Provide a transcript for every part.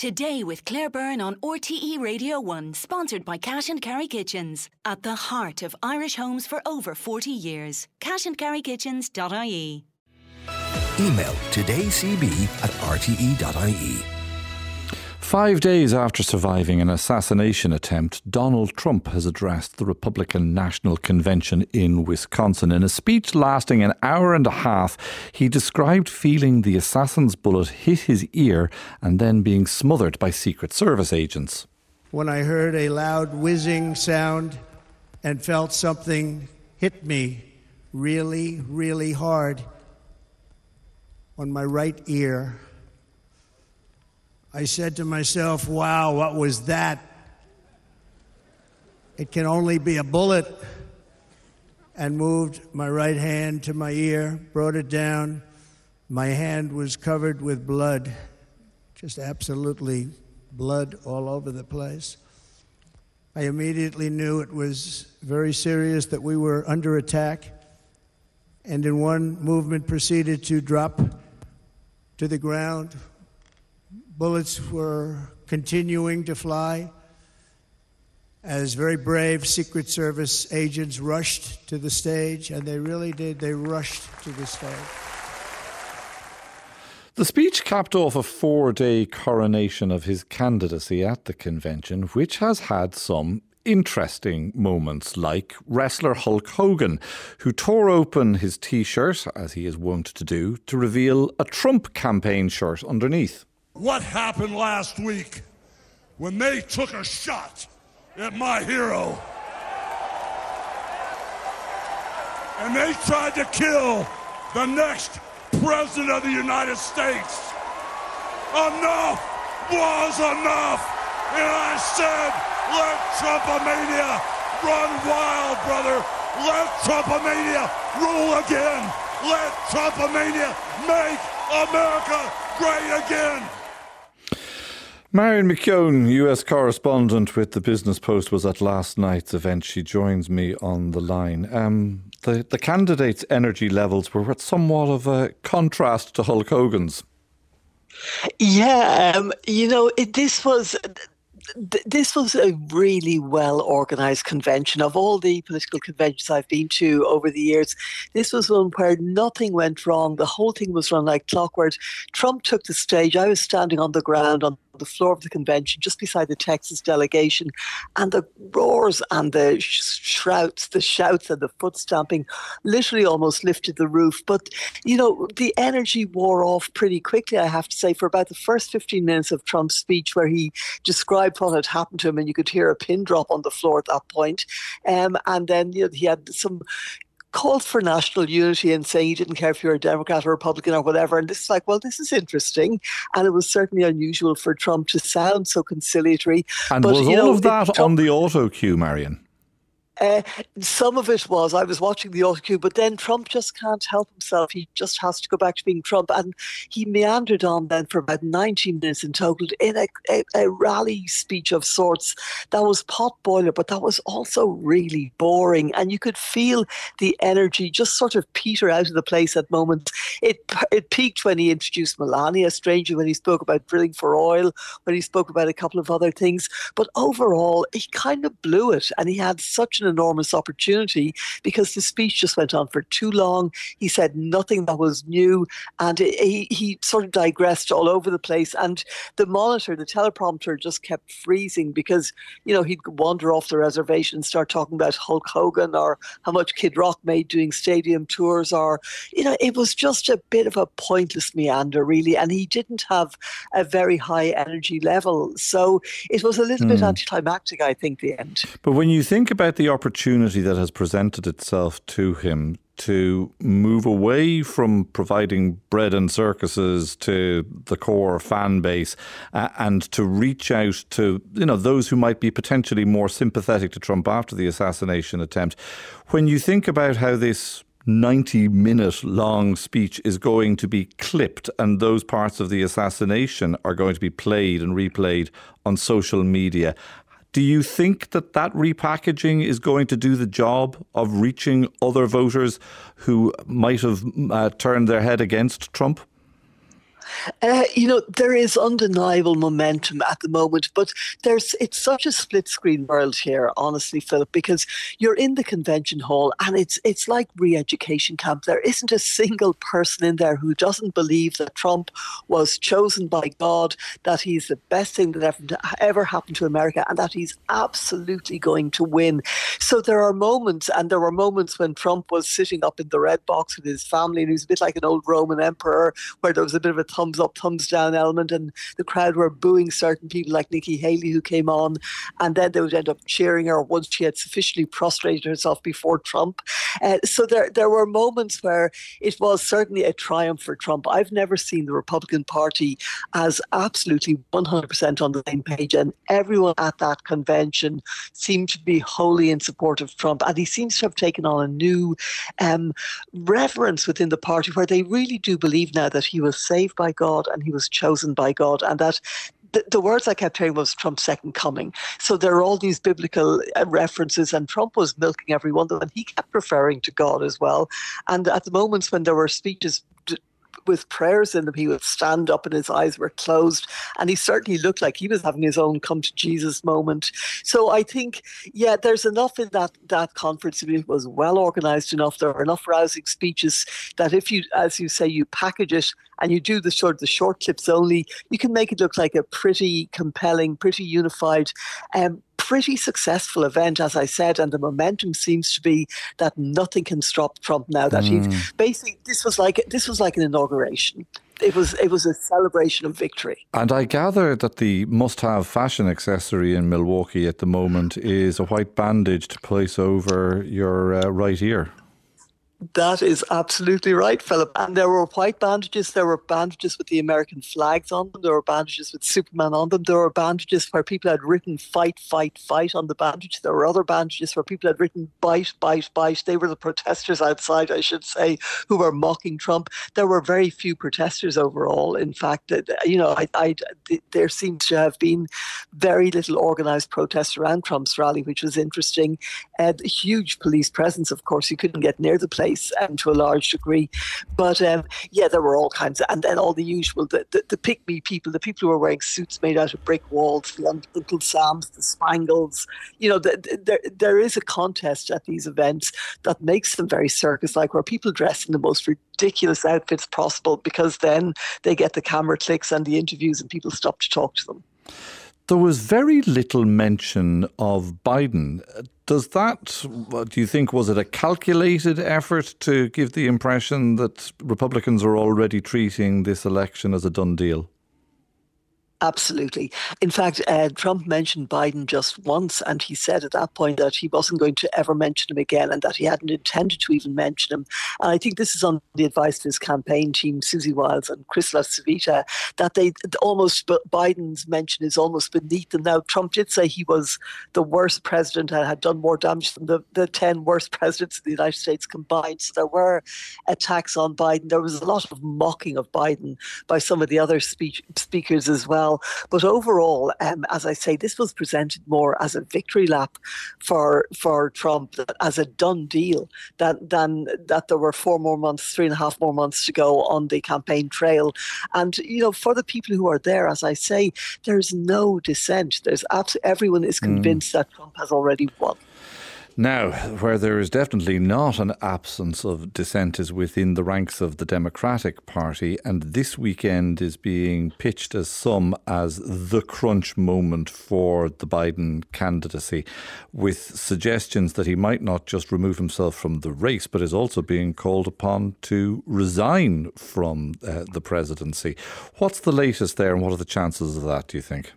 Today with Claire Byrne on RTE Radio 1, sponsored by Cash and Carry Kitchens. At the heart of Irish homes for over 40 years. cashandcarrykitchens.ie. Email todaycb@rte.ie. 5 days after surviving an assassination attempt, Donald Trump has addressed the Republican National Convention in Wisconsin. In a speech lasting an hour and a half, he described feeling the assassin's bullet hit his ear and then being smothered by Secret Service agents. When I heard a loud whizzing sound and felt something hit me really, really hard on my right ear, I said to myself, wow, what was that? It can only be a bullet. And moved my right hand to my ear, brought it down. My hand was covered with blood, just absolutely blood all over the place. I immediately knew it was very serious, that we were under attack, and in one movement proceeded to drop to the ground. Bullets were continuing to fly as very brave Secret Service agents rushed to the stage, and they really did. They rushed to the stage. The speech capped off a 4-day coronation of his candidacy at the convention, which has had some interesting moments, like wrestler Hulk Hogan, who tore open his T-shirt, as he is wont to do, to reveal a Trump campaign shirt underneath. What happened last week when they took a shot at my hero and they tried to kill the next president of the United States? Enough was enough. And I said, let Trumpomania run wild, brother. Let Trumpomania rule again. Let Trumpomania make America great again. Marion McKeown, US correspondent with the Business Post, was at last night's event. She joins me on the line. The candidates' energy levels were somewhat of a contrast to Hulk Hogan's. Yeah, this was a really well-organised convention. Of all the political conventions I've been to over the years, this was one where nothing went wrong. The whole thing was run like clockwork. Trump took the stage. I was standing on the ground on the floor of the convention just beside the Texas delegation, and the roars and the shouts and the foot stamping literally almost lifted the roof. But, the energy wore off pretty quickly, I have to say, for about the first 15 minutes of Trump's speech, where he described what had happened to him, and you could hear a pin drop on the floor at that point. And then he had some calls for national unity and saying he didn't care if you were a Democrat or Republican or whatever. And this is like, well, this is interesting. And it was certainly unusual for Trump to sound so conciliatory. And was all of that on the auto cue, Marion? Some of it was. I was watching the auto cue, but then Trump just can't help himself. He just has to go back to being Trump. And he meandered on then for about 19 minutes in total in a rally speech of sorts that was potboiler, but that was also really boring. And you could feel the energy just sort of peter out of the place at moments. It peaked when he introduced Melania, strangely, when he spoke about drilling for oil, when he spoke about a couple of other things. But overall, he kind of blew it, and he had such an enormous opportunity because the speech just went on for too long. He said nothing that was new, and he sort of digressed all over the place. And the monitor, the teleprompter, just kept freezing because, he'd wander off the reservation and start talking about Hulk Hogan or how much Kid Rock made doing stadium tours, or, it was just a bit of a pointless meander, really. And he didn't have a very high energy level. So it was a little bit anticlimactic, I think, the end. But when you think about the opportunity that has presented itself to him to move away from providing bread and circuses to the core fan base and to reach out to, those who might be potentially more sympathetic to Trump after the assassination attempt. When you think about how this 90-minute long speech is going to be clipped and those parts of the assassination are going to be played and replayed on social media, do you think that repackaging is going to do the job of reaching other voters who might have turned their head against Trump? There is undeniable momentum at the moment, but it's such a split screen world here, honestly, Philip, because you're in the convention hall and it's like re-education camp. There isn't a single person in there who doesn't believe that Trump was chosen by God, that he's the best thing that ever happened to America, and that he's absolutely going to win. So there are moments, and there were moments when Trump was sitting up in the red box with his family, and he was a bit like an old Roman emperor, where there was a bit of a thumbs up, thumbs down element, and the crowd were booing certain people like Nikki Haley who came on, and then they would end up cheering her once she had sufficiently prostrated herself before Trump. So there were moments where it was certainly a triumph for Trump. I've never seen the Republican Party as absolutely 100% on the same page, and everyone at that convention seemed to be wholly in support of Trump, and he seems to have taken on a new reverence within the party where they really do believe now that he was saved by God and he was chosen by God, and that the words I kept hearing was Trump's second coming. So there are all these biblical references, and Trump was milking every one of them, and he kept referring to God as well. And at the moments when there were speeches with prayers in them, he would stand up and his eyes were closed, and he certainly looked like he was having his own come to Jesus moment. So I think, there's enough in that conference. It was well organized enough. There were enough rousing speeches that if you, as you say, you package it and you do the short clips only, you can make it look like a pretty compelling, pretty unified, pretty successful event, as I said, and the momentum seems to be that nothing can stop Trump now. That he's basically, this was like an inauguration. It was a celebration of victory. And I gather that the must-have fashion accessory in Milwaukee at the moment is a white bandage to place over your right ear. That is absolutely right, Philip. And there were white bandages. There were bandages with the American flags on them. There were bandages with Superman on them. There were bandages where people had written fight, fight, fight on the bandage. There were other bandages where people had written bite, bite, bite. They were the protesters outside, I should say, who were mocking Trump. There were very few protesters overall. In fact, there seems to have been very little organised protest around Trump's rally, which was interesting. Huge police presence, of course. You couldn't get near the place. To a large degree, but there were all kinds of, and then all the usual, the pick-me people, the people who were wearing suits made out of brick walls, the Uncle Sams, the Spangles. There is a contest at these events that makes them very circus-like, where people dress in the most ridiculous outfits possible, because then they get the camera clicks and the interviews, and people stop to talk to them. There was very little mention of Biden. Do you think, was it a calculated effort to give the impression that Republicans are already treating this election as a done deal? Absolutely. In fact, Trump mentioned Biden just once, and he said at that point that he wasn't going to ever mention him again, and that he hadn't intended to even mention him. And I think this is on the advice of his campaign team, Susie Wiles and Chrysler Savita, that Biden's mention is almost beneath them. Now, Trump did say he was the worst president and had done more damage than the 10 worst presidents in the United States combined. So there were attacks on Biden. There was a lot of mocking of Biden by some of the other speakers as well. But overall, as I say, this was presented more as a victory lap for Trump, as a done deal, than that there were 3.5 more months to go on the campaign trail. And, for the people who are there, as I say, there's no dissent. Everyone is convinced that Trump has already won. Now, where there is definitely not an absence of dissent is within the ranks of the Democratic Party, and this weekend is being pitched as the crunch moment for the Biden candidacy, with suggestions that he might not just remove himself from the race, but is also being called upon to resign from the presidency. What's the latest there, and what are the chances of that, do you think?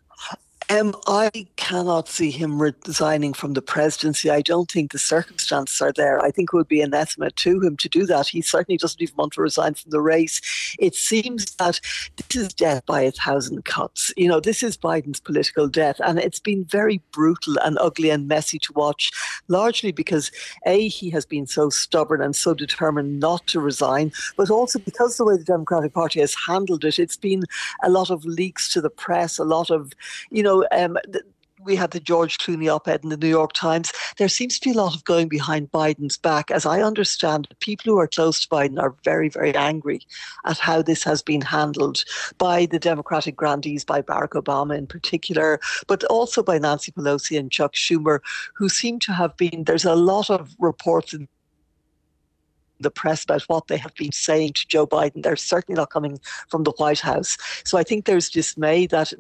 I cannot see him resigning from the presidency. I don't think the circumstances are there. I think it would be anathema to him to do that. He certainly doesn't even want to resign from the race. It seems that this is death by 1,000 cuts. This is Biden's political death, and it's been very brutal and ugly and messy to watch, largely because, A, he has been so stubborn and so determined not to resign, but also because the way the Democratic Party has handled it, it's been a lot of leaks to the press, a lot of, we had the George Clooney op-ed in the New York Times. There seems to be a lot of going behind Biden's back. As I understand it, people who are close to Biden are very, very angry at how this has been handled by the Democratic grandees, by Barack Obama in particular, but also by Nancy Pelosi and Chuck Schumer, who seem to have been, there's a lot of reports in the press about what they have been saying to Joe Biden. They're certainly not coming from the White House. So I think there's dismay that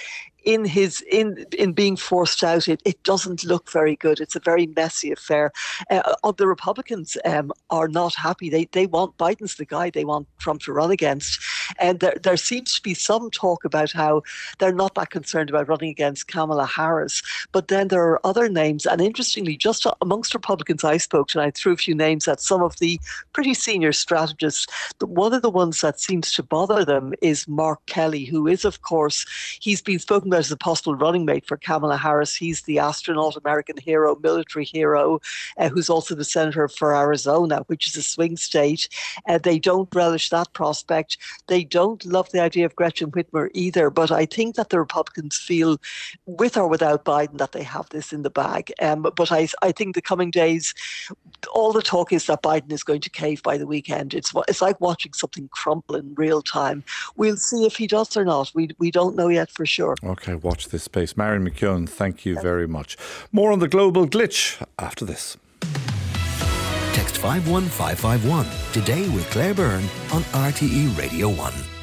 in being forced out, it doesn't look very good. It's a very messy affair. The Republicans are not happy. They want Biden's the guy they want Trump to run against. And there seems to be some talk about how they're not that concerned about running against Kamala Harris. But then there are other names. And interestingly, just amongst Republicans I spoke to, and I threw a few names at some of the pretty senior strategists. But one of the ones that seems to bother them is Mark Kelly, who is, of course, he's been spoken about as a possible running mate for Kamala Harris. He's the astronaut, American hero, military hero, who's also the senator for Arizona, which is a swing state. They don't relish that prospect. They don't love the idea of Gretchen Whitmer either. But I think that the Republicans feel, with or without Biden, that they have this in the bag. But I think the coming days, all the talk is that Biden is going to cave by the weekend. It's like watching something crumble in real time. We'll see if he does or not. We don't know yet for sure. Okay, watch this space. Marion McKeown, thank you very much. More on the global glitch after this. Text 51551 today with Claire Byrne on RTE Radio 1.